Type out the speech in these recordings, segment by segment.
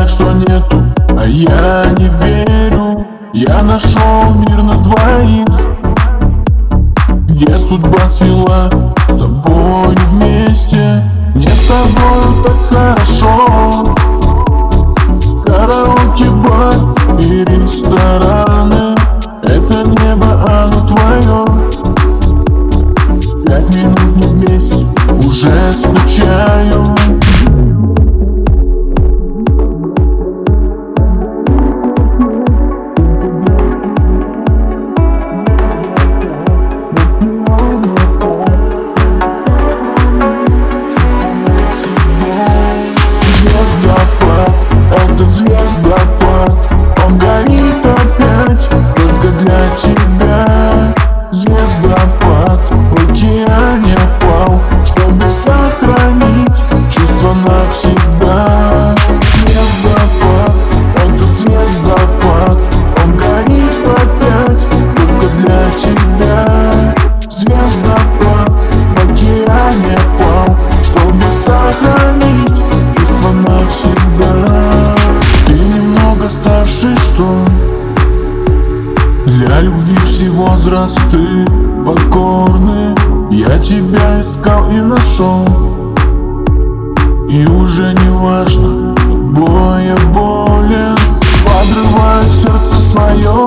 говорят, что нету, а я не верю. Я нашел мир на двоих, где судьба свела с тобой вместе. Мне с тобой так хорошо. Караоке, бар и рестораны — это небо, оно твое. 5 минут не вместе, уже скучаю. Звездопад, этот звездопад, он горит опять только для тебя. Звездопад в океане плавал, чтобы сохранить чувства навсегда. Звездопад, этот звездопад, он горит опять только для тебя. Звездопад в океане плавал, чтобы сохранить чувства навсегда. Ты немного старше, что для любви все возрасты покорны. Я тебя искал и нашел, и уже не важно, тобой я болен. Подрываю сердце свое,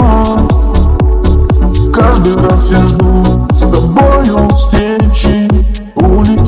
каждый раз я жду с тобою встречи. Улетаю